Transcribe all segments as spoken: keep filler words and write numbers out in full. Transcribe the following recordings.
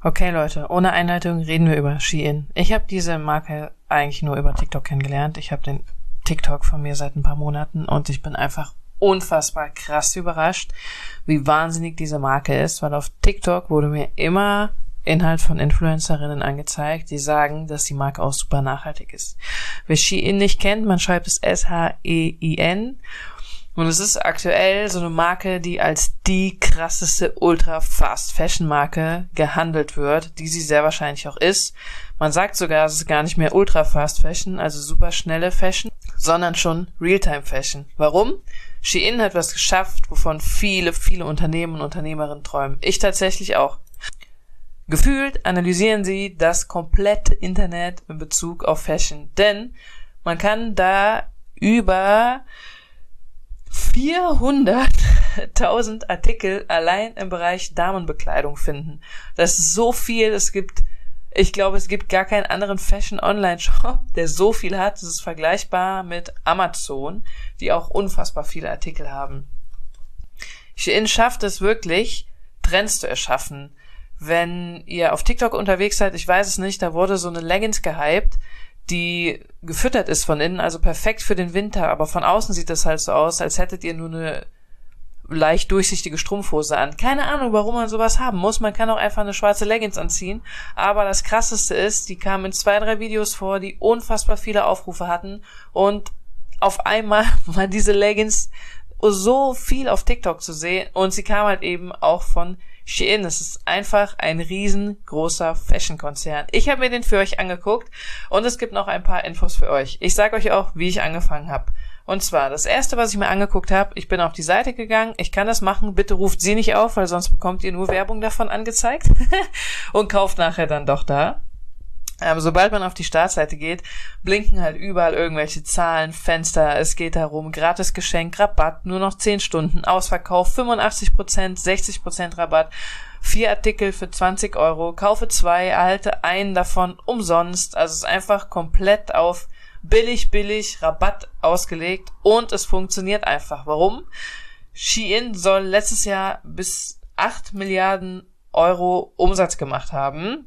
Okay, Leute, ohne Einleitung reden wir über Shein. Ich habe diese Marke eigentlich nur über TikTok kennengelernt. Ich habe den TikTok von mir seit ein paar Monaten und ich bin einfach unfassbar krass überrascht, wie wahnsinnig diese Marke ist, weil auf TikTok wurde mir immer Inhalt von Influencerinnen angezeigt, die sagen, dass die Marke auch super nachhaltig ist. Wer Shein nicht kennt, man schreibt es S H E I N und es ist aktuell so eine Marke, die als die krasseste Ultra-Fast-Fashion-Marke gehandelt wird, die sie sehr wahrscheinlich auch ist. Man sagt sogar, es ist gar nicht mehr Ultra-Fast-Fashion, also super schnelle Fashion, sondern schon Realtime-Fashion. Warum? Shein hat was geschafft, wovon viele, viele Unternehmen und Unternehmerinnen träumen. Ich tatsächlich auch. Gefühlt analysieren sie das komplette Internet in Bezug auf Fashion, denn man kann da über vierhunderttausend Artikel allein im Bereich Damenbekleidung finden. Das ist so viel, es gibt, ich glaube, es gibt gar keinen anderen Fashion-Online-Shop, der so viel hat. Das ist vergleichbar mit Amazon, die auch unfassbar viele Artikel haben. Shein schafft es wirklich, Trends zu erschaffen. Wenn ihr auf TikTok unterwegs seid, ich weiß es nicht, da wurde so eine Leggings gehypt, die gefüttert ist von innen, also perfekt für den Winter, aber von außen sieht das halt so aus, als hättet ihr nur eine leicht durchsichtige Strumpfhose an. Keine Ahnung, warum man sowas haben muss. Man kann auch einfach eine schwarze Leggings anziehen. Aber das Krasseste ist, die kamen in zwei, drei Videos vor, die unfassbar viele Aufrufe hatten. Und auf einmal war diese Leggings so viel auf TikTok zu sehen. Und sie kam halt eben auch von Shein. Es ist einfach ein riesengroßer Fashion-Konzern. Ich habe mir den für euch angeguckt und es gibt noch ein paar Infos für euch. Ich sage euch auch, wie ich angefangen habe. Und zwar, das erste, was ich mir angeguckt habe, ich bin auf die Seite gegangen, ich kann das machen, bitte ruft sie nicht auf, weil sonst bekommt ihr nur Werbung davon angezeigt und kauft nachher dann doch da. Ähm, sobald man auf die Startseite geht, blinken halt überall irgendwelche Zahlen, Fenster, es geht darum, Gratisgeschenk, Rabatt, nur noch zehn Stunden, Ausverkauf, fünfundachtzig Prozent, sechzig Prozent Rabatt, vier Artikel für zwanzig Euro, kaufe zwei, erhalte einen davon umsonst, also es ist einfach komplett auf billig, billig, Rabatt ausgelegt und es funktioniert einfach. Warum? Shein soll letztes Jahr bis acht Milliarden Euro Umsatz gemacht haben.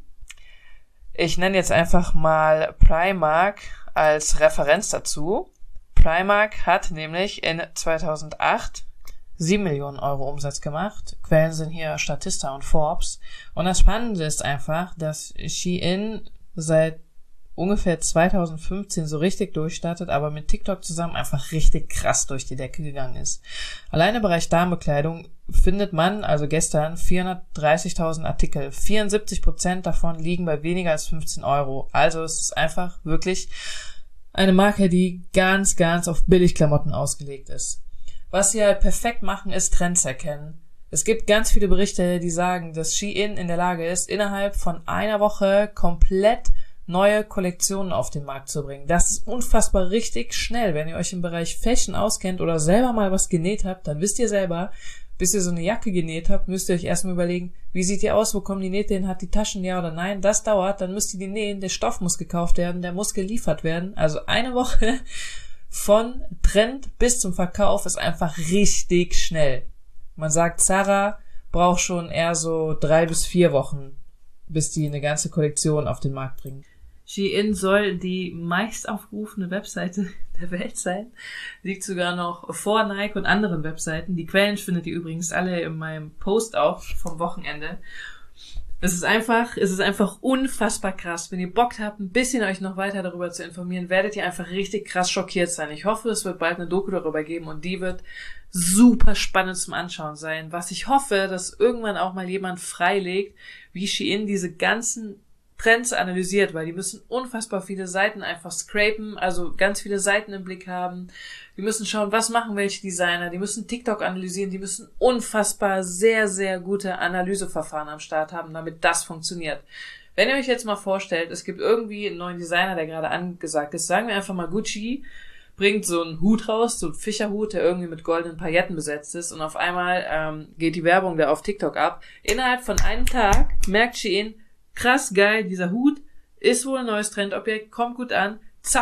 Ich nenne jetzt einfach mal Primark als Referenz dazu. Primark hat nämlich in zweitausendacht sieben Millionen Euro Umsatz gemacht. Quellen sind hier Statista und Forbes. Und das Spannende ist einfach, dass Shein seit ungefähr zweitausendfünfzehn so richtig durchstartet, aber mit TikTok zusammen einfach richtig krass durch die Decke gegangen ist. Allein im Bereich Damenbekleidung findet man, also gestern, vierhundertdreißigtausend Artikel. vierundsiebzig Prozent davon liegen bei weniger als fünfzehn Euro. Also es ist einfach wirklich eine Marke, die ganz, ganz auf Billigklamotten ausgelegt ist. Was sie halt perfekt machen, ist Trends erkennen. Es gibt ganz viele Berichte, die sagen, dass Shein in der Lage ist, innerhalb von einer Woche komplett neue Kollektionen auf den Markt zu bringen. Das ist unfassbar richtig schnell. Wenn ihr euch im Bereich Fashion auskennt oder selber mal was genäht habt, dann wisst ihr selber, bis ihr so eine Jacke genäht habt, müsst ihr euch erstmal überlegen, wie sieht die aus, wo kommen die Nähte hin, hat die Taschen, ja oder nein. Das dauert, dann müsst ihr die nähen, der Stoff muss gekauft werden, der muss geliefert werden. Also eine Woche von Trend bis zum Verkauf ist einfach richtig schnell. Man sagt, Zara braucht schon eher so drei bis vier Wochen, bis die eine ganze Kollektion auf den Markt bringen. Shein soll die meistaufgerufene Webseite der Welt sein. Liegt sogar noch vor Nike und anderen Webseiten. Die Quellen findet ihr übrigens alle in meinem Post auch vom Wochenende. Es ist einfach, es ist einfach unfassbar krass. Wenn ihr Bock habt, ein bisschen euch noch weiter darüber zu informieren, werdet ihr einfach richtig krass schockiert sein. Ich hoffe, es wird bald eine Doku darüber geben und die wird super spannend zum Anschauen sein. Was ich hoffe, dass irgendwann auch mal jemand freilegt, wie Shein diese ganzen Trends analysiert, weil die müssen unfassbar viele Seiten einfach scrapen, also ganz viele Seiten im Blick haben. Die müssen schauen, was machen welche Designer, die müssen TikTok analysieren, die müssen unfassbar sehr, sehr gute Analyseverfahren am Start haben, damit das funktioniert. Wenn ihr euch jetzt mal vorstellt, es gibt irgendwie einen neuen Designer, der gerade angesagt ist, sagen wir einfach mal Gucci, bringt so einen Hut raus, so einen Fischerhut, der irgendwie mit goldenen Pailletten besetzt ist und auf einmal ähm, geht die Werbung da auf TikTok ab. Innerhalb von einem Tag merkt Shein, krass geil, dieser Hut ist wohl ein neues Trendobjekt, kommt gut an, zack,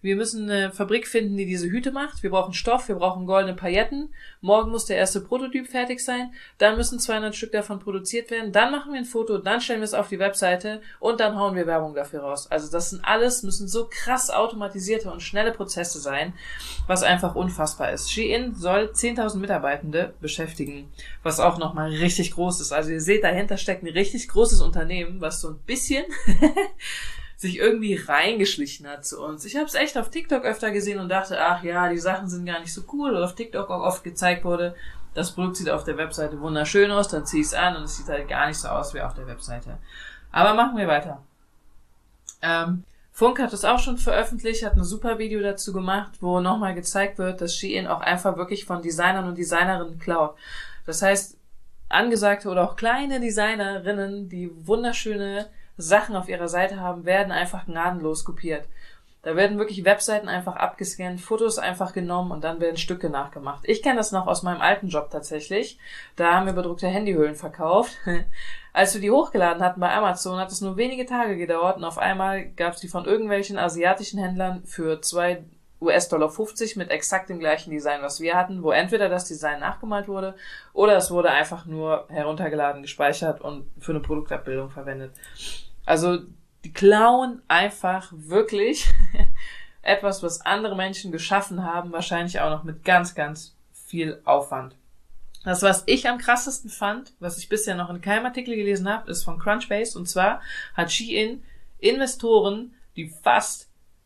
wir müssen eine Fabrik finden, die diese Hüte macht. Wir brauchen Stoff, wir brauchen goldene Pailletten. Morgen muss der erste Prototyp fertig sein. Dann müssen zweihundert Stück davon produziert werden. Dann machen wir ein Foto, dann stellen wir es auf die Webseite und dann hauen wir Werbung dafür raus. Also das sind alles, müssen so krass automatisierte und schnelle Prozesse sein, was einfach unfassbar ist. Shein soll zehntausend Mitarbeitende beschäftigen, was auch nochmal richtig groß ist. Also ihr seht, dahinter steckt ein richtig großes Unternehmen, was so ein bisschen sich irgendwie reingeschlichen hat zu uns. Ich habe es echt auf TikTok öfter gesehen und dachte, ach ja, die Sachen sind gar nicht so cool, oder auf TikTok auch oft gezeigt wurde, das Produkt sieht auf der Webseite wunderschön aus, dann zieh ich es an und es sieht halt gar nicht so aus wie auf der Webseite. Aber machen wir weiter. Ähm, Funk hat es auch schon veröffentlicht, hat ein super Video dazu gemacht, wo nochmal gezeigt wird, dass Shein auch einfach wirklich von Designern und Designerinnen klaut. Das heißt, angesagte oder auch kleine Designerinnen, die wunderschöne Sachen auf ihrer Seite haben, werden einfach gnadenlos kopiert. Da werden wirklich Webseiten einfach abgescannt, Fotos einfach genommen und dann werden Stücke nachgemacht. Ich kenne das noch aus meinem alten Job tatsächlich. Da haben wir bedruckte Handyhüllen verkauft. Als wir die hochgeladen hatten bei Amazon, hat es nur wenige Tage gedauert und auf einmal gab es die von irgendwelchen asiatischen Händlern für zwei U S-Dollar fünfzig mit exakt dem gleichen Design, was wir hatten, wo entweder das Design nachgemalt wurde oder es wurde einfach nur heruntergeladen, gespeichert und für eine Produktabbildung verwendet. Also die klauen einfach wirklich etwas, was andere Menschen geschaffen haben, wahrscheinlich auch noch mit ganz, ganz viel Aufwand. Das, was ich am krassesten fand, was ich bisher noch in keinem Artikel gelesen habe, ist von Crunchbase. Und zwar hat Shein Investoren, die fast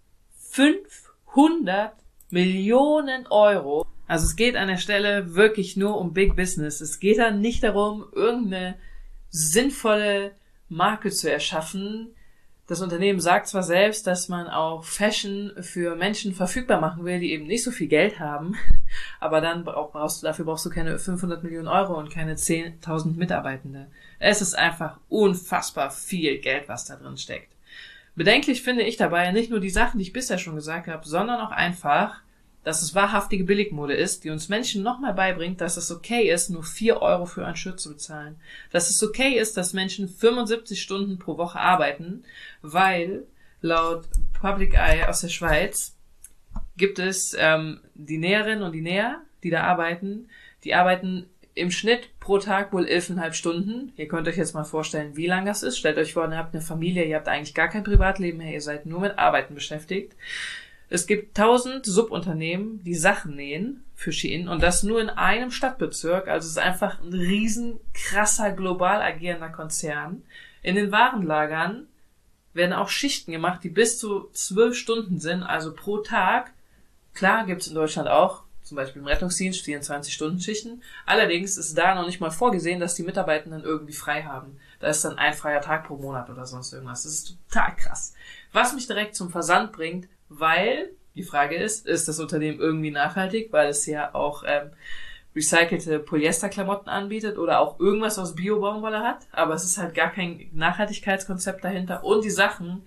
fünfhundert Millionen Euro, also es geht an der Stelle wirklich nur um Big Business. Es geht dann nicht darum, irgendeine sinnvolle Marke zu erschaffen. Das Unternehmen sagt zwar selbst, dass man auch Fashion für Menschen verfügbar machen will, die eben nicht so viel Geld haben, aber dann brauchst du, dafür brauchst du keine fünfhundert Millionen Euro und keine zehntausend Mitarbeitende. Es ist einfach unfassbar viel Geld, was da drin steckt. Bedenklich finde ich dabei nicht nur die Sachen, die ich bisher schon gesagt habe, sondern auch einfach, dass es wahrhaftige Billigmode ist, die uns Menschen nochmal beibringt, dass es okay ist, nur vier Euro für ein Shirt zu bezahlen. Dass es okay ist, dass Menschen fünfundsiebzig Stunden pro Woche arbeiten, weil laut Public Eye aus der Schweiz gibt es ähm, die Näherinnen und die Näher, die da arbeiten, die arbeiten im Schnitt pro Tag wohl elfeinhalb Stunden. Ihr könnt euch jetzt mal vorstellen, wie lang das ist. Stellt euch vor, ihr habt eine Familie, ihr habt eigentlich gar kein Privatleben mehr, ihr seid nur mit Arbeiten beschäftigt. Es gibt tausend Subunternehmen, die Sachen nähen für Shein und das nur in einem Stadtbezirk. Also es ist einfach ein riesen, krasser, global agierender Konzern. In den Warenlagern werden auch Schichten gemacht, die bis zu zwölf Stunden sind, also pro Tag. Klar gibt es in Deutschland auch, zum Beispiel im Rettungsdienst, vierundzwanzig-Stunden-Schichten. Allerdings ist da noch nicht mal vorgesehen, dass die Mitarbeitenden irgendwie frei haben. Da ist dann ein freier Tag pro Monat oder sonst irgendwas. Das ist total krass. Was mich direkt zum Versand bringt, weil die Frage ist, ist das Unternehmen irgendwie nachhaltig, weil es ja auch ähm, recycelte Polyesterklamotten anbietet oder auch irgendwas aus Bio-Baumwolle hat, aber es ist halt gar kein Nachhaltigkeitskonzept dahinter und die Sachen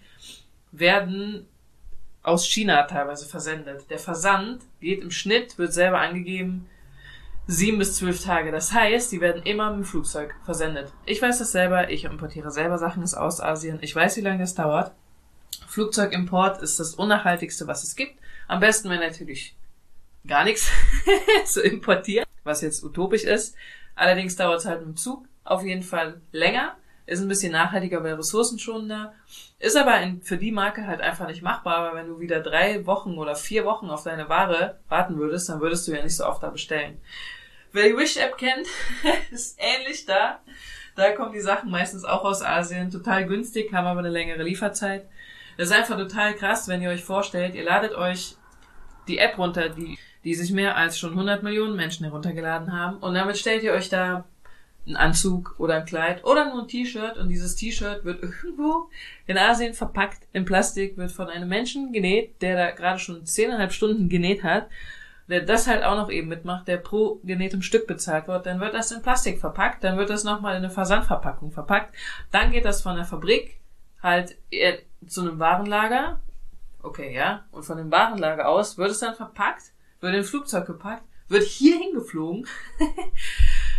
werden aus China teilweise versendet. Der Versand geht im Schnitt, wird selber angegeben, sieben bis zwölf Tage. Das heißt, die werden immer mit dem Flugzeug versendet. Ich weiß das selber, ich importiere selber Sachen aus Asien, ich weiß, wie lange das dauert. Flugzeugimport ist das unnachhaltigste, was es gibt. Am besten wäre natürlich gar nichts zu importieren, was jetzt utopisch ist. Allerdings dauert es halt mit dem Zug auf jeden Fall länger, ist ein bisschen nachhaltiger, weil ressourcenschonender, ist aber in, für die Marke halt einfach nicht machbar, weil wenn du wieder drei Wochen oder vier Wochen auf deine Ware warten würdest, dann würdest du ja nicht so oft da bestellen. Wer die Wish-App kennt, ist ähnlich da. Da kommen die Sachen meistens auch aus Asien, total günstig, haben aber eine längere Lieferzeit. Das ist einfach total krass, wenn ihr euch vorstellt, ihr ladet euch die App runter, die, die sich mehr als schon hundert Millionen Menschen heruntergeladen haben und damit stellt ihr euch da einen Anzug oder ein Kleid oder nur ein T-Shirt und dieses T-Shirt wird irgendwo in Asien verpackt in Plastik, wird von einem Menschen genäht, der da gerade schon zehneinhalb Stunden genäht hat, der das halt auch noch eben mitmacht, der pro genähtem Stück bezahlt wird, dann wird das in Plastik verpackt, dann wird das nochmal in eine Versandverpackung verpackt, dann geht das von der Fabrik halt zu einem Warenlager, okay, ja, und von dem Warenlager aus wird es dann verpackt, wird in ein Flugzeug gepackt, wird hier hingeflogen,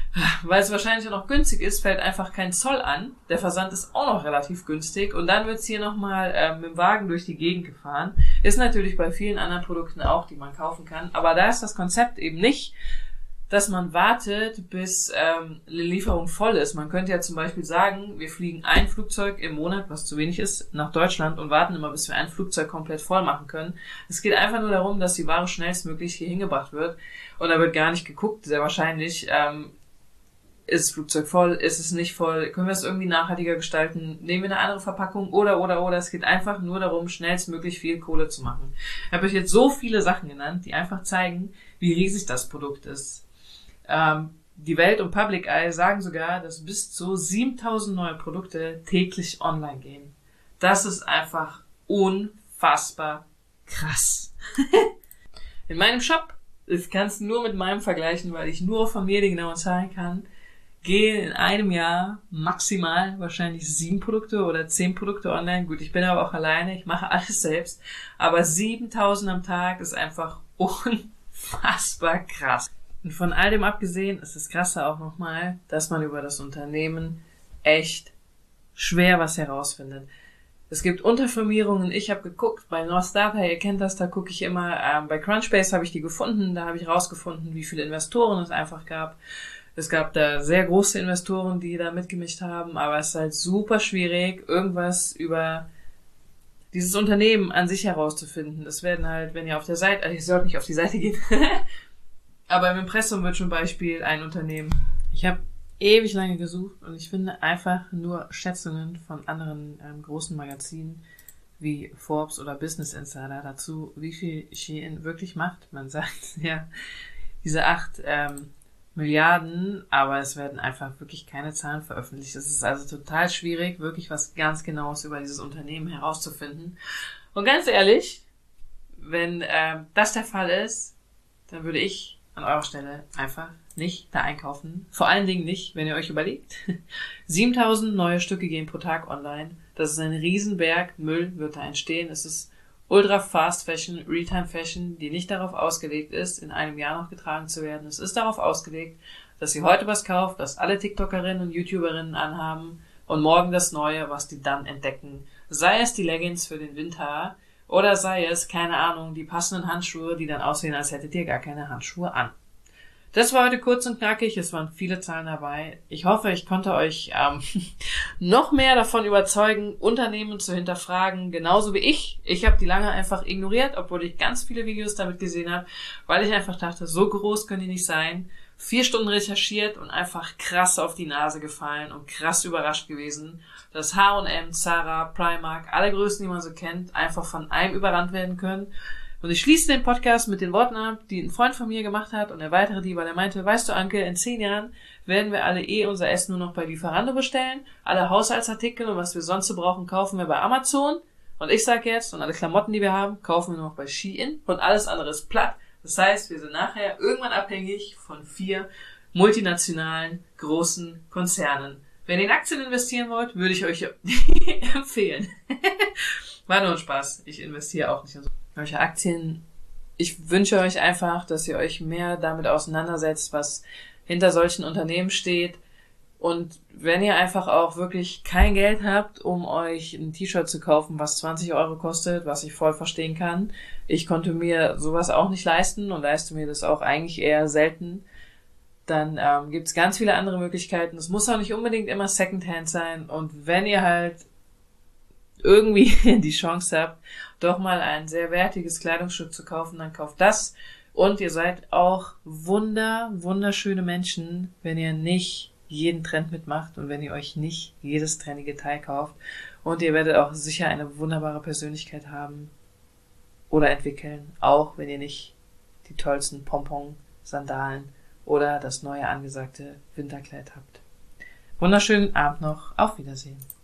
Weil es wahrscheinlich auch noch günstig ist, fällt einfach kein Zoll an. Der Versand ist auch noch relativ günstig. Und dann wird's hier nochmal ähm, mit dem Wagen durch die Gegend gefahren. Ist natürlich bei vielen anderen Produkten auch, die man kaufen kann. Aber da ist das Konzept eben nicht, dass man wartet, bis ähm, eine Lieferung voll ist. Man könnte ja zum Beispiel sagen, wir fliegen ein Flugzeug im Monat, was zu wenig ist, nach Deutschland und warten immer, bis wir ein Flugzeug komplett voll machen können. Es geht einfach nur darum, dass die Ware schnellstmöglich hier hingebracht wird. Und da wird gar nicht geguckt, sehr wahrscheinlich, ähm, ist das Flugzeug voll, ist es nicht voll, können wir es irgendwie nachhaltiger gestalten, nehmen wir eine andere Verpackung oder, oder, oder. Es geht einfach nur darum, schnellstmöglich viel Kohle zu machen. Ich habe euch jetzt so viele Sachen genannt, die einfach zeigen, wie riesig das Produkt ist. Ähm, die Welt und Public Eye sagen sogar, dass bis zu siebentausend neue Produkte täglich online gehen. Das ist einfach unfassbar krass. In meinem Shop, ich kann es nur mit meinem vergleichen, weil ich nur von mir die genauen Zahlen kann, gehen in einem Jahr maximal wahrscheinlich sieben Produkte oder zehn Produkte online. Gut, ich bin aber auch alleine, ich mache alles selbst. Aber siebentausend am Tag ist einfach unfassbar krass. Und von all dem abgesehen ist das Krasse auch nochmal, dass man über das Unternehmen echt schwer was herausfindet. Es gibt Unterfirmierungen, ich habe geguckt, bei North Data, ihr kennt das, da gucke ich immer, ähm, bei Crunchbase habe ich die gefunden, da habe ich rausgefunden, wie viele Investoren es einfach gab. Es gab da sehr große Investoren, die da mitgemischt haben, aber es ist halt super schwierig, irgendwas über dieses Unternehmen an sich herauszufinden. Das werden halt, wenn ihr auf der Seite, also ihr sollt nicht auf die Seite gehen, aber im Impressum wird zum Beispiel ein Unternehmen. Ich habe ewig lange gesucht und ich finde einfach nur Schätzungen von anderen ähm, großen Magazinen wie Forbes oder Business Insider dazu, wie viel Shein wirklich macht. Man sagt ja diese acht ähm, Milliarden, aber es werden einfach wirklich keine Zahlen veröffentlicht. Es ist also total schwierig, wirklich was ganz Genaues über dieses Unternehmen herauszufinden. Und ganz ehrlich, wenn ähm, das der Fall ist, dann würde ich an eurer Stelle einfach nicht da einkaufen. Vor allen Dingen nicht, wenn ihr euch überlegt. siebentausend neue Stücke gehen pro Tag online. Das ist ein Riesenberg Müll, wird da entstehen. Es ist Ultra Fast Fashion, Realtime Fashion, die nicht darauf ausgelegt ist, in einem Jahr noch getragen zu werden. Es ist darauf ausgelegt, dass ihr heute was kauft, das alle TikTokerinnen und YouTuberinnen anhaben und morgen das Neue, was die dann entdecken. Sei es die Leggings für den Winter oder sei es, keine Ahnung, die passenden Handschuhe, die dann aussehen, als hättet ihr gar keine Handschuhe an. Das war heute kurz und knackig, es waren viele Zahlen dabei. Ich hoffe, ich konnte euch ähm, noch mehr davon überzeugen, Unternehmen zu hinterfragen, genauso wie ich. Ich habe die lange einfach ignoriert, obwohl ich ganz viele Videos damit gesehen habe, weil ich einfach dachte, so groß können die nicht sein. Vier Stunden recherchiert und einfach krass auf die Nase gefallen und krass überrascht gewesen, dass H und M, Zara, Primark, alle Größen, die man so kennt, einfach von einem überrannt werden können. Und ich schließe den Podcast mit den Worten ab, die ein Freund von mir gemacht hat und erweitere die, weil er meinte, weißt du, Anke, in zehn Jahren werden wir alle eh unser Essen nur noch bei Lieferando bestellen, alle Haushaltsartikel und was wir sonst so brauchen, kaufen wir bei Amazon. Und ich sag jetzt, und alle Klamotten, die wir haben, kaufen wir nur noch bei Shein und alles andere ist platt. Das heißt, wir sind nachher irgendwann abhängig von vier multinationalen, großen Konzernen. Wenn ihr in Aktien investieren wollt, würde ich euch empfehlen. War nur ein Spaß. Ich investiere auch nicht in solche Aktien. Ich wünsche euch einfach, dass ihr euch mehr damit auseinandersetzt, was hinter solchen Unternehmen steht. Und wenn ihr einfach auch wirklich kein Geld habt, um euch ein T-Shirt zu kaufen, was zwanzig Euro kostet, was ich voll verstehen kann. Ich konnte mir sowas auch nicht leisten und leiste mir das auch eigentlich eher selten. Dann ähm, gibt's ganz viele andere Möglichkeiten. Es muss auch nicht unbedingt immer Secondhand sein. Und wenn ihr halt irgendwie die Chance habt, doch mal ein sehr wertiges Kleidungsstück zu kaufen, dann kauft das. Und ihr seid auch wunder, wunderschöne Menschen, wenn ihr nicht jeden Trend mitmacht und wenn ihr euch nicht jedes trendige Teil kauft. Und ihr werdet auch sicher eine wunderbare Persönlichkeit haben oder entwickeln, auch wenn ihr nicht die tollsten Pompon-Sandalen oder das neue angesagte Winterkleid habt. Wunderschönen Abend noch. Auf Wiedersehen.